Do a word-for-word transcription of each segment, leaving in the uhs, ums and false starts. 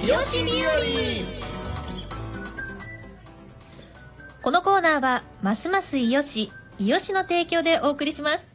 よし日和。 このコーナーはますますいよしいよしの提供でお送りします。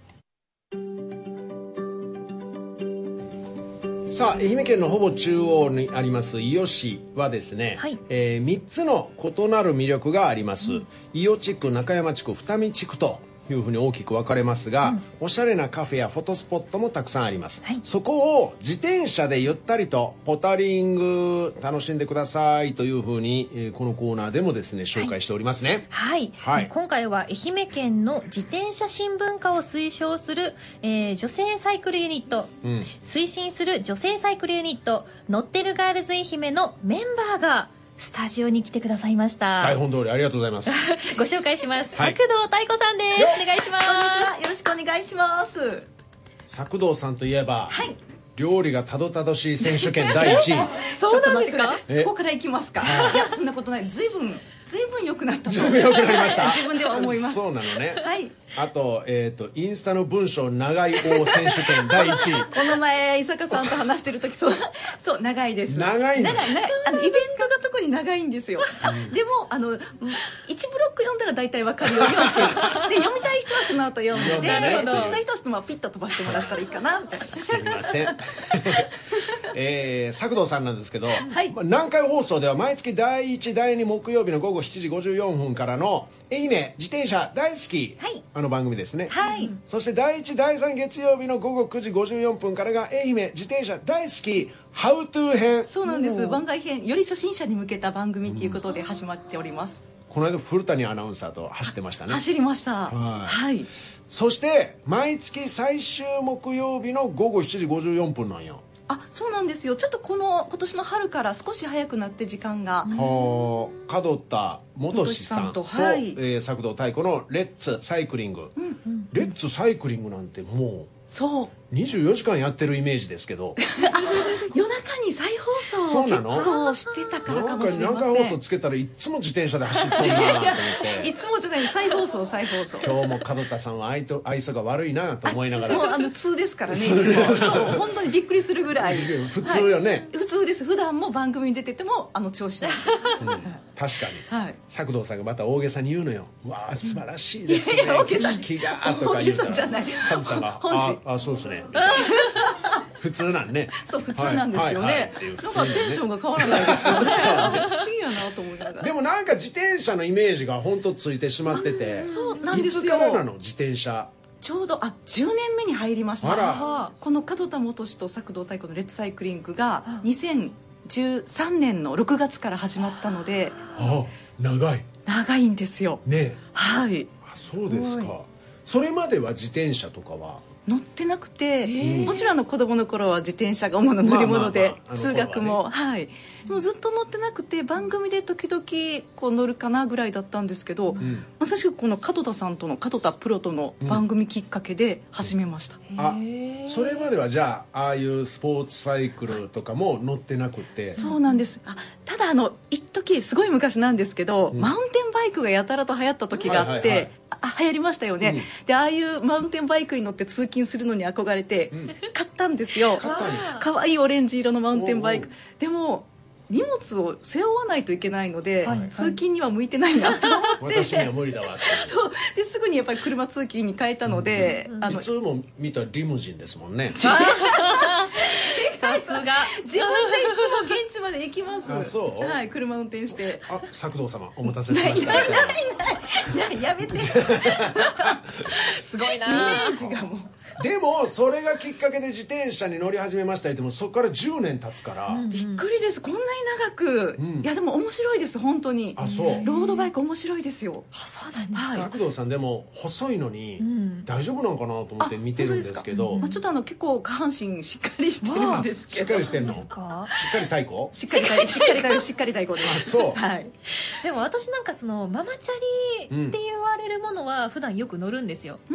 さあ、愛媛県のほぼ中央にあります伊予市はですね、はい、えー、みっつの異なる魅力があります、うん、伊予地区、中山地区、二見地区というふうに大きく分かれますが、うん、おしゃれなカフェやフォトスポットもたくさんあります、はい、そこを自転車でゆったりとポタリング楽しんでくださいというふうに、えー、このコーナーでもですね紹介しておりますね。 はい、はいはい、今回は愛媛県の自転車新文化を推奨する、えー、女性サイクルユニット、うん、推進する女性サイクルユニットノッテルガールズ愛媛のメンバーがスタジオに来てくださいました。 台本通りありがとうございますご紹介します、はい、作動太鼓さんです。お願いします。 こんにちは、よろしくお願いします。 作動さんといえば、 はい、 料理がたどたどしい選手権だいいちいそうなんですか。 そこからいきますか。いや、そんなことない。ずいぶんずいぶん良くなったとずいぶん良くなりました自分では思います。 そうなのね。 はい。 あと、えっ、ー、とインスタの文章長い王選手権だいいちいこの前伊坂さんと話してる時、そうそう長いです。 長いの。 長い長い。あのイベントが特に長いんですよ、うん、でもあのいちブロック読んだら大体わかるようにはしてるで、読みたい人はその後読んで、そうしない人はそのままピッと飛ばしてもらったらいいかなみたいな。 すみませんえー、作動さんなんですけど、 はい、 南海放送では毎月だいいち、だいに木曜日の午後しちじごじゅうよんぷんからの愛媛自転車大好き、はい、あの番組ですね、 はい、 そしてだいいち、だいさん月曜日の午後くじごじゅうよんぷんからが愛媛自転車大好きハウトゥー編。 そうなんです。番外編、より初心者に向けた番組ということで始まっております、 うん、この間古谷アナウンサーと走ってましたね。 走りました。はい、はい、 そして毎月最終木曜日の午後しちじごじゅうよんぷんなんよ。 あ、そうなんですよ。ちょっとこの今年の春から少し早くなって時間が、 うん、門田元志さんと、はい、えー、作動太鼓のレッツサイクリング、うんうん、レッツサイクリングなんてもうそうにじゅうよじかんやってるイメージですけど夜中に再放送を結構してたからかもしれません。 なんか南海放送つけたらいつも自転車で走ってるなと思っていつもじゃない、再放送再放送今日も門田さんは愛と愛想が悪いなと思いながらもうあの通ですからね、いつもそう本当にびっくりするぐらい普通よね、 はい、普通です。普段も番組に出ててもあの調子ない、 うん、確かに、はい、作動さんがまた大げさに言うのよ。わあ素晴らしいですね、 いやいや景色がとか言うから大げさじゃない、 門さんがああそうですね普通なんね。 そう普通なんですよね、はいはいはい、なんかテンションが変わらないですよね不思議やなと思いながら。 でもなんか自転車のイメージが本当ついてしまってて。 そうなんですよ。 いつからなの自転車。 ちょうどあじゅうねんめに入りました。あら、この門田元志と作動太鼓のレッツサイクリングがにせんじゅうさんねんのろくがつから始まったので、 あ長い長いんですよね。 はい。 あそうですか。それまでは自転車とかは乗ってなくて、もちろんあの子供の頃は自転車が主な乗り物で、まあまあまあ、通学も、ね、はいでもずっと乗ってなくて番組で時々こう乗るかなぐらいだったんですけど、うん、まさしくこの門田さんとの門田プロとの番組きっかけで始めました、 うん、あそれまではじゃあああいうスポーツサイクルとかも乗ってなくて。 そうなんです。あただあの一時すごい昔なんですけど、うん、マウンテンバイクがやたらと流行った時があって、はいはいはい、あ流行りましたよね、うん、でああいうマウンテンバイクに乗って通勤するのに憧れて買ったんですよ、うん、かわいいオレンジ色のマウンテンバイク。でも荷物を背負わないといけないので、はい、通勤には向いてないなと思って私には無理だわってそうですぐにやっぱり車通勤に変えたので、 うんうん、あのいつも見たリムジンですもんねさすが自分でいつも現地まで行きます。 あそう、 はい、車運転して。あ作動様お待たせしました。 ないないないないやめてすごいなイメージがもうでもそれがきっかけで自転車に乗り始めました。でもそこからじゅうねん経つから、うんうん、 びっくりです。こんなに長く、うん、いやでも面白いです本当に。 あそうロードバイク面白いですよ。 あそうなんですか、 はい、 作動さんでも細いのに、うん、大丈夫なのかなと思って見てるんですけど、 まあ、ちょっとあの結構下半身しっかりしてるんですけど。 しっかりしてんのしっかり太鼓しっかり太鼓しっかり太鼓しっかり太鼓です。 あそう、 はい、 でも私なんかそのママチャリって言われるものは普段よく乗るんですよ、うん、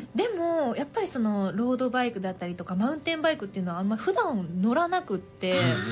でもやっぱりそのロードバイクだったりとかマウンテンバイクっていうのはあんま普段乗らなくって、うんうん、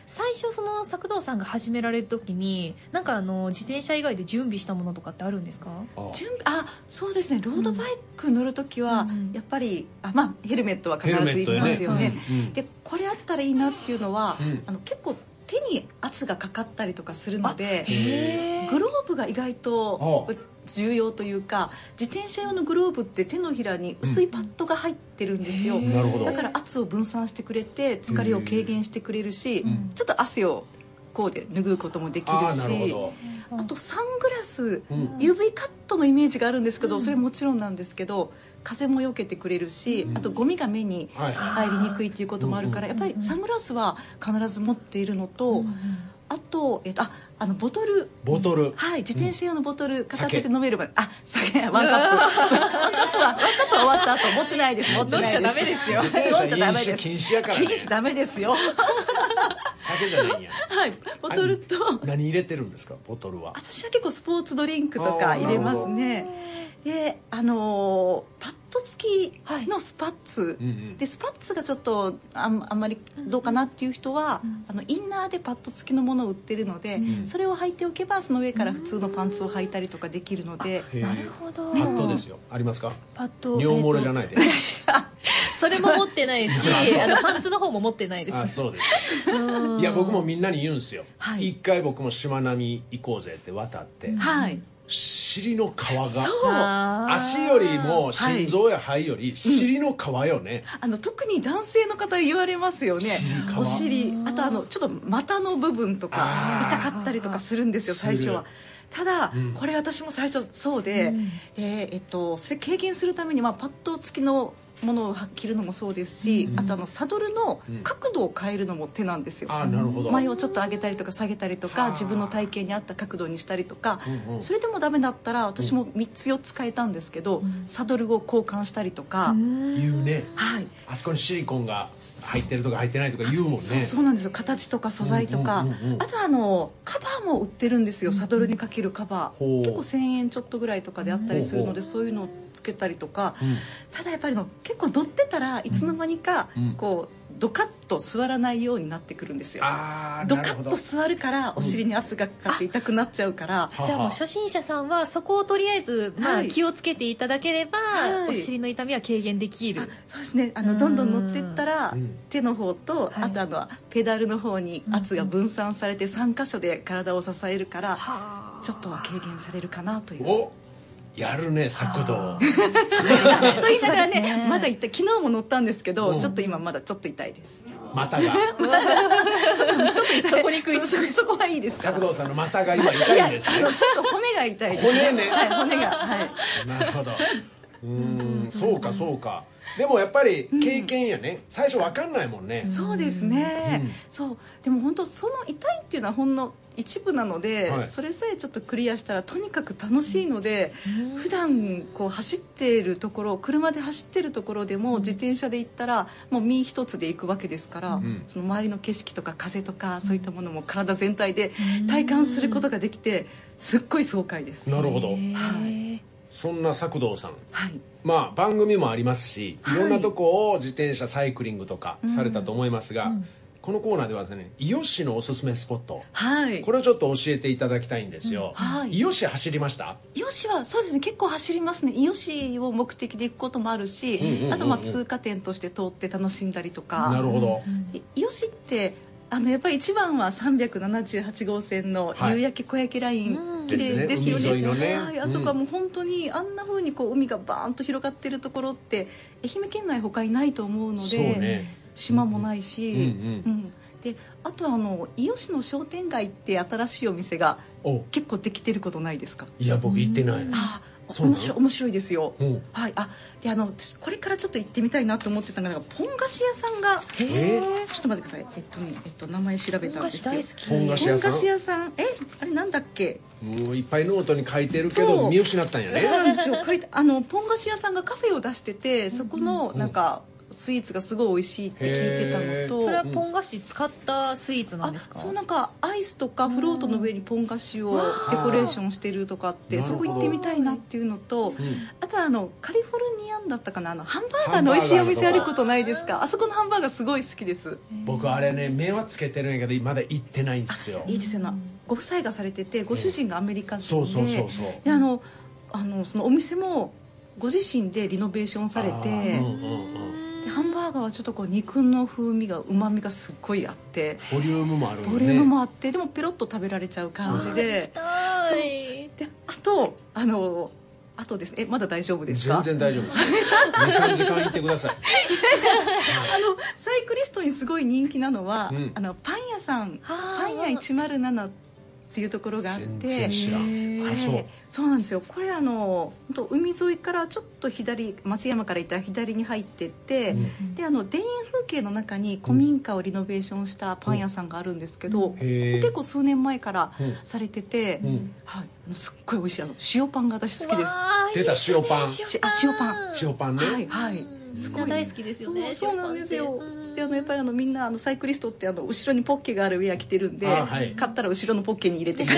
最初その作動さんが始められる時になんかあの自転車以外で準備したものとかってあるんですか？ 準備あそうですね、ロードバイク乗る時は、うん、やっぱりあ、まあ、ヘルメットは必ずいりますよね、うん、でこれあったらいいなっていうのは、うん、あの結構手に圧がかかったりとかするのでグローブが意外と重要というか、自転車用のグローブって手のひらに薄いパッドが入ってるんですよ、うん、だから圧を分散してくれて疲れを軽減してくれるし、うん、ちょっと汗をこうで拭うこともできるし、 あ, なるほど、あとサングラス、うん、ユーブイ カットのイメージがあるんですけど、それもちろんなんですけど風も避けてくれるし、うん、あとゴミが目に入りにくいっていうこともあるから、やっぱりサングラスは必ず持っているのと、うん、あと、えっと、ああのボトルボトル、 はい、自転車用のボトル片手で飲めるまで、あ、酒ワンカップワンカップはワンカップは終わった後持ってないです、持ってないです、 飲んじゃダメですよ、 自転車飲酒禁止やからね、 禁止ダメですよ酒じゃないんや、 はい、ボトルと何入れてるんですか？ボトルは私は結構スポーツドリンクとか入れますね。で、あのー、パッド付きのスパッツ、はい、でスパッツがちょっと あ, んあんまりどうかなっていう人は、うん、あのインナーでパッド付きのものを売ってるので、うん、それを履いておけばその上から普通のパンツを履いたりとかできるので、 うん、なるほど。 パッドですよ、ありますか？ パッド、 尿漏れじゃないで、えー、 それも持ってないしあのパンツの方も持ってないです。 あ、そうですいや僕もみんなに言うんですよ、はい、一回僕もしまなみ行こうぜって渡って、はい、尻の皮が足よりも心臓や肺より尻の皮よね、 うん、あの特に男性の方言われますよね、お尻、あとあのちょっと股の部分とか痛かったりとかするんですよ最初は。ただ、うん、これ私も最初そうで、うん、でえっと、それ軽減するために、まあ、パッド付きのものを着るのもそうですし、うん、あとあのサドルの角度を変えるのも手なんですよ、うん、あ、なるほど。前をちょっと上げたりとか下げたりとか、自分の体型に合った角度にしたりとか、うんうん、それでもダメだったら私もみっつよっつ変えたんですけど、うん、サドルを交換したりとか、 うん、言うね、 はい、 あそこにシリコンが入ってるとか入ってないとか言うもんね。 そう、そうなんですよ、形とか素材とか、うんうんうんうん、あとあのカバーも売ってるんですよ、サドルにかけるカバー、うん、結構せんえんちょっとぐらいとかであったりするので、うん、そういうのをつけたりとか、うん、ただやっぱりの結構乗ってたらいつの間にかこうドカッと座らないようになってくるんですよ、あ、ドカッと座るからお尻に圧がかかって痛くなっちゃうから、 うん、じゃあもう初心者さんはそこをとりあえず、まあ、気をつけていただければ、はい、お尻の痛みは軽減できる。あ、 そうですね、あのどんどん乗っていったら手の方と、あとあのペダルの方に圧が分散されてさん箇所で体を支えるから、うん、ちょっとは軽減されるかなという。 お、やるね、速度。 そう言いながらね、まだ痛い、昨日も乗ったんですけど、うん、ちょっと今まだちょっと痛いです。 股がちょっと痛い、 そこに食いつく、 そこはいいですか。 作動さんの股が今痛いんですね。 ちょっと骨が痛いです。 骨ね、 はい、骨が、はい。 なるほど。うん、そうかそうか。でもやっぱり経験やね、うん、最初わかんないもんね。 そうですね、うん、そうでも本当その痛いっていうのはほんの一部なので、はい、それさえちょっとクリアしたらとにかく楽しいので、うん、普段こう走っているところ、車で走っているところでも自転車で行ったらもう身一つで行くわけですから、うん、その周りの景色とか風とかそういったものも体全体で体感することができてすっごい爽快です。 なるほど、はい、そんな作動さん、はい、まあ番組もありますし、いろんなとこを自転車サイクリングとかされたと思いますが、うんうん、このコーナーではですね、伊予市のおすすめスポット、はい、これをちょっと教えていただきたいんですよ、うん、はい、伊予市走りました？ 伊予市はそうですね、結構走りますね。伊予市を目的で行くこともあるし、うんうんうんうん、あとまあ通過点として通って楽しんだりとか。 なるほど。 伊予市ってあのやっぱり一番はさんびゃくななじゅうはちごうせんの夕焼け小焼けライン、はい、綺麗ですよね。 海沿いのね、 はい、あそこはもう本当にあんな風にこう海がバーンと広がってるところって愛媛県内他にないと思うので、そうね、島もないし、うんうんうん、であとあの伊予市の商店街って新しいお店が結構できてることないですか？ いや僕行ってない。 あ、面白い、面白いですよ、うん、はい、あであのこれからちょっと行ってみたいなと思ってたのがポン菓子屋さんが、えー、ちょっと待ってください、えっとね、えっと、名前調べたんですよ。 ポン菓子屋さん、 ポン菓子屋さん、えあれなんだっけ、 もういっぱいノートに書いてるけど見失ったんやね。 そうなんですよ、書いてあのポン菓子屋さんがカフェを出してて、そこのなんかスイーツがすごい美味しいって聞いてたのと、 それはポン菓子使ったスイーツなんですか？ あ、そう、なんかアイスとかフロートの上にポン菓子をデコレーションしてるとかって、そこ行ってみたいなっていうのと、あとはあのカリフォルニアンだったかな、あのハンバーガーの美味しいお店あることないですか？あそこのハンバーガーすごい好きです。 僕あれね、目はつけてるんやけどまだ行ってないんですよ。 いいですよね。ご夫妻がされてて、ご主人がアメリカ人で、 そうそうそうそう、 であのあのそのお店もご自身でリノベーションされて、うんうんうん、でハンバーガーはちょっとこう肉の風味がうまみがすっごいあって、 ボリュームもあるよね。 ボリュームもあって、でもペロッと食べられちゃう感じで、 そうで、 あとあのあとですね、えまだ大丈夫ですか？ 全然大丈夫ですにさんじかん行ってくださいあのサイクリストにすごい人気なのは、うん、あのパン屋さん、パン屋いちまるななっていうところがあって、 全然知らん。あ、そう。 そうなんですよ。これあの本当海沿いからちょっと左、松山から行ったら左に入ってって、うん、であの田園風景の中に古民家をリノベーションしたパン屋さんがあるんですけど、うん、結構数年前からされてて、うん、はい、あのすっごい美味しいあの塩パンが私好きです。 出た塩パン。あ、 塩パン。 塩パンね。 はいはい。 すごい大好きですよね。 そう、そうなんですよ。であのやっぱりあのみんなあのサイクリストってあの後ろにポッケがあるウェア着てるんで、はい、買ったら後ろのポッケに入れて帰って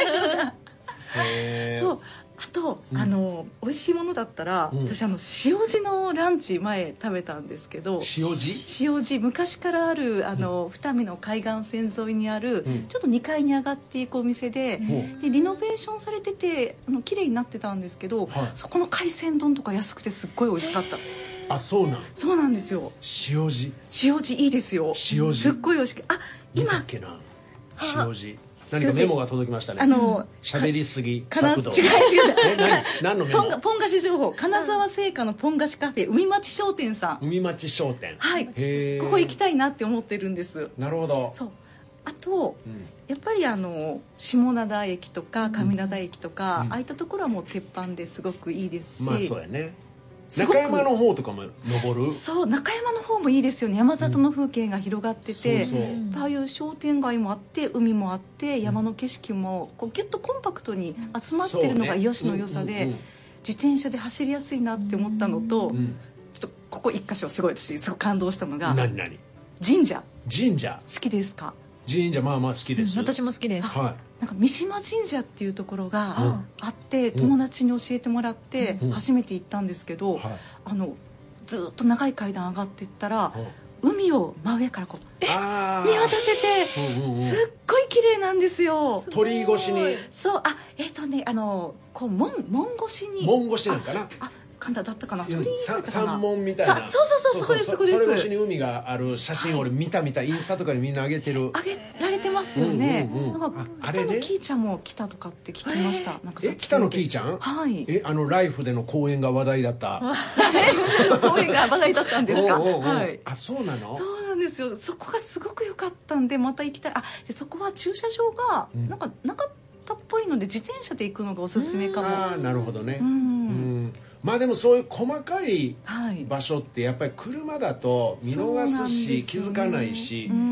そう。あと、うん、あの美味しいものだったら、うん、私あの塩地のランチ前食べたんですけど、 塩地塩地昔からあるあの、うん、二見の海岸線沿いにある、うん、ちょっとにかいに上がっていくお店で、うん、でリノベーションされててあの綺麗になってたんですけど、はい、そこの海鮮丼とか安くてすっごい美味しかった。 あ、そうなん。 そうなんですよ。 塩地。 塩地いいですよ。 塩地。 すっごい美味しく。あ、 今だっけな。塩地。何かメモが届きましたね。 あの喋りすぎ。 作動。違う違う。 え、何のメモ？ ポンポン菓子情報。金沢製菓のポン菓子カフェ海町商店さん。 海町商店。 はい。ここ行きたいなって思ってるんです。 なるほど。 そう。あと、うん、やっぱりあの下灘駅とか上灘駅とか、うん、ああいったところはもう鉄板ですごくいいですし。 まあそうやね。中山の方とかも登る。 そう、中山の方もいいですよね。山里の風景が広がってて、うん、そうそう、ああいう商店街もあって海もあって山の景色もこうギュッとコンパクトに集まってるのが伊予市の良さで、自転車で走りやすいなって思ったのと、うん、ちょっとここ一箇所すごい私すごい感動したのが、 何何神社。 神社好きですか？ 神社まあまあ好きです、 うん、私も好きです。 はい。 なんか三島神社っていうところがあって、うん、友達に教えてもらって初めて行ったんですけど、うん、あのずっと長い階段上がっていったら、うん、海を真上からこう見渡せて、うんうんうん、すっごい綺麗なんですよ。 鳥居越しに。 そう、あ、えっ、ー、とね、あのこう門門越しに。 門越しなんかな。あ、 神田だったかな。鳥居だったかな。三門みたいな。 そうそうそう、そこですそこです。 それ越しに海がある写真を俺見た見た、インスタとかにみんな上げてる。 上げられてますよね。うんうんうん、なんか北野キーちゃんも来たとかって聞きました。なんかえ、北野キーちゃん？ はい。 え、あのライフでの公演が話題だった。 公演が話題だったんですか？ おうおうおう、 はい。 あ、そうなの？ そうなんですよ。そこがすごく良かったんでまた行きたい。あ、でそこは駐車場がなんかなかったっぽいので自転車で行くのがおすすめかも。 ああ、なるほどね。 うん。 うんまあでもそういう細かい場所ってやっぱり車だと見逃すし、ね、気づかないし、うん、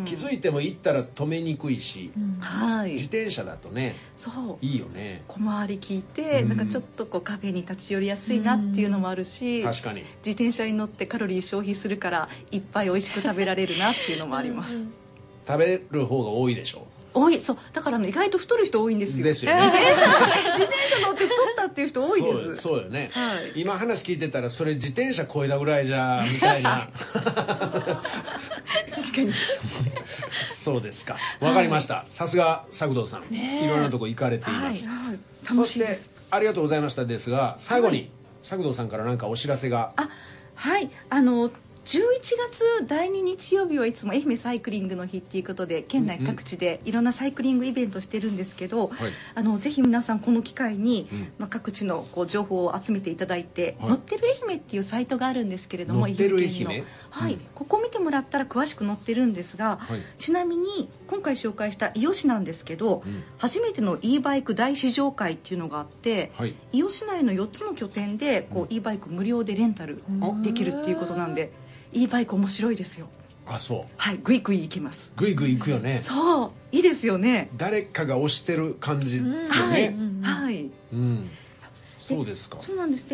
気づいても行ったら止めにくいし、うん、はい、自転車だとね、そういいよね。 小回り聞いて、うん、なんかちょっとこうカフェに立ち寄りやすいなっていうのもあるし、 うん、確かに自転車に乗ってカロリー消費するからいっぱい美味しく食べられるなっていうのもあります。 食べる方が多いでしょ。 多い。そうだから意外と太る人多いんですよ。 ですよね。 自転車自転車乗って太ったっていう人多いです。 そう、そうよね、はい、今話聞いてたらそれ自転車こいだぐらいじゃみたいな確かにそうですか、わかりました、はい、さすが作動さん、いろんなとこ行かれています、 はいはい、楽しいです。 そしてありがとうございましたですが、最後に、はい、作動さんから何かお知らせが。 あ、はい、あのじゅういちがつだいに日曜日はいつも愛媛サイクリングの日っていうことで県内各地でいろんなサイクリングイベントしてるんですけど、うんうん、あのぜひ皆さんこの機会に、うん、まあ、各地のこう情報を集めていただいて、はい、乗ってる愛媛っていうサイトがあるんですけれども、 乗ってる愛媛の、 はい、うん、ここ見てもらったら詳しく載ってるんですが、はい、ちなみに今回紹介した伊予市なんですけど、うん、初めての e バイク大試乗会っていうのがあって、はい、伊予市内のよっつの拠点でこう、うん、e バイク無料でレンタルできるっていうことなんで、いいバイク面白いですよ。 あ、そう。 はい、グイグイ行きます。 グイグイ行くよね。 そう、いいですよね。 誰かが押してる感じよね。 はい、はい、 うん。そうですか。 そうなんです。で、あ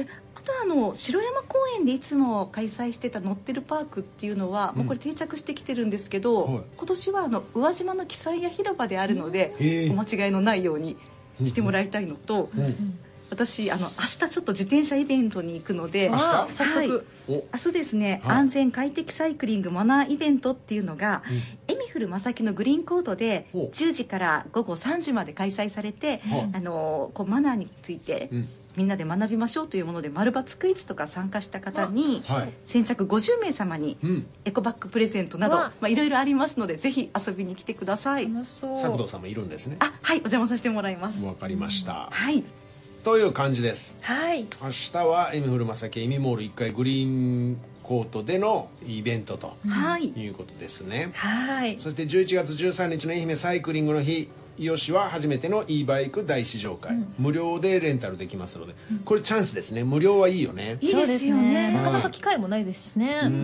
とあの城山公園でいつも開催してた乗ってるパークっていうのは、うん、もうこれ定着してきてるんですけど、はい、今年はあの宇和島の記載や広場であるので、うん、お間違いのないようにしてもらいたいのと、うんうん、私あの明日ちょっと自転車イベントに行くので、 あ早速、はい、 明日ですね、はい、安全快適サイクリングマナーイベントっていうのが、うん、エミフル正木のグリーンコートでじゅうじからごごさんじまで開催されて、あのこうマナーについて、うんみんなで学びましょうというもので丸×クイズとか参加した方に、はい、先着ごじゅうめい様にエコバッグプレゼントなど、まあ、いろいろありますのでぜひ遊びに来てください。 作藤さんもいるんですね。 あ、はい、お邪魔させてもらいます。 わかりました、 はい、 という感じです。 はい、 明日はエミフル正木エミモールいっかいグリーンコートでのイベントと、はい、いうことですね。 はい、 そしてじゅういちがつじゅうさんにちの愛媛サイクリングの日、伊予市は初めての e バイク大試乗会、うん、無料でレンタルできますので、うん、これチャンスですね。無料はいいよね。 いいですよね。なかなか機会もないですしね。うんうん、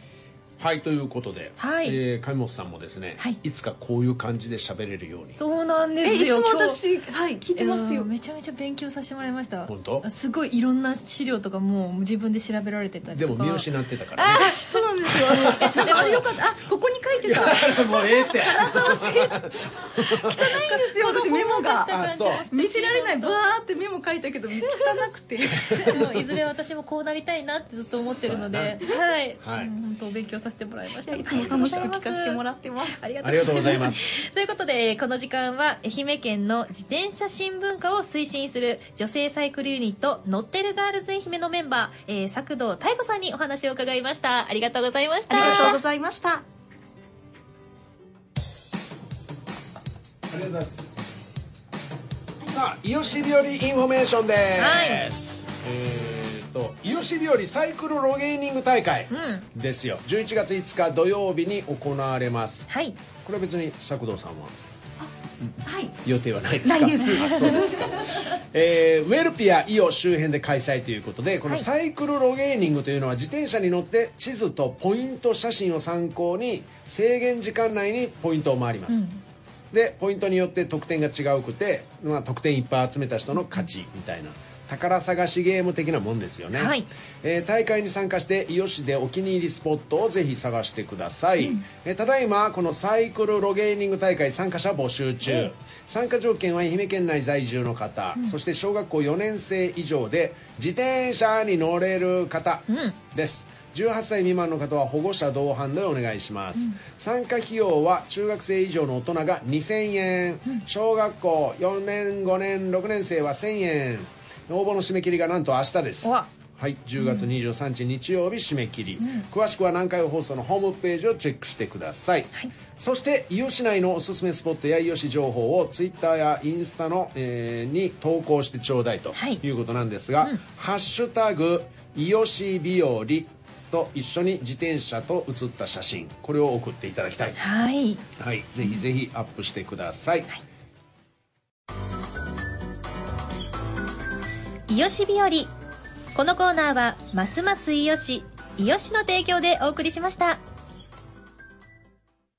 はい、ということで、はい、えー、上本さんもですね、はい、いつかこういう感じで喋れるように。 そうなんですよ。 えいつも私、はい、聞いてますよ。 めちゃめちゃ勉強させてもらいました。 本当？ すごいいろんな資料とかも自分で調べられてたりとか。 でも見失ってたからね。 あ、そうなんですよ。あのでもあれよかった。あ、ここに書いてた。 もうええって。 そうそう。汚いんですよ。私メモが。 あ、そう。 見せられない。バーってメモ書いたけど汚くて。 でもいずれ私もこうなりたいなってずっと思ってるので、はい。はい。本当勉強させてもらいました。 いつも楽しく聞かせてもらってます。 ありがとうございます。ということで、この時間は愛媛県の自転車新文化を推進する女性サイクルユニット乗ってるガールズ愛媛のメンバー、えー、作藤妙子さんにお話を伺いました。ありがとうございました。 ありがとうございました。ありがとうございます。さあ、伊予市日和インフォメーションです。はい、えーと伊予市日和サイクルロゲーニング大会ですよ、うん、じゅういちがついつか土曜日に行われます。はい、これは別に作藤さんははい、 予定はないですか？ ないです。 あ、そうですか。えー、ウェルピア伊予周辺で開催ということで、このサイクルロゲーニングというのは自転車に乗って地図とポイント写真を参考に制限時間内にポイントを回ります、うん、でポイントによって得点が違うくて、まあ、得点いっぱい集めた人の勝ちみたいな宝探しゲーム的なもんですよね。はい、えー、大会に参加して伊予市でお気に入りスポットをぜひ探してください、うん、えー、ただいまこのサイクルロゲーニング大会参加者募集中、うん、参加条件は愛媛県内在住の方、うん、そして小学校よねんせい以上で自転車に乗れる方です、うん、じゅうはっさい未満の方は保護者同伴でお願いします、うん、参加費用は中学生以上の大人がにせんえん、うん、小学校よねんごねんろくねんせいはせんえん。応募の締め切りがなんと明日です。はい、じゅうがつにじゅうさんにち日曜日締め切り、うん、詳しくは南海放送のホームページをチェックしてください、はい、そして伊予市内のおすすめスポットや伊予市情報をツイッターやインスタの、えー、に投稿してちょうだいということなんですが、はい、うん、ハッシュタグ伊予市日和と一緒に自転車と写った写真、これを送っていただきたい。はい、はい、ぜひぜひアップしてください、はい、 伊予市日和。このコーナーはますます伊予市伊予市の提供でお送りしました。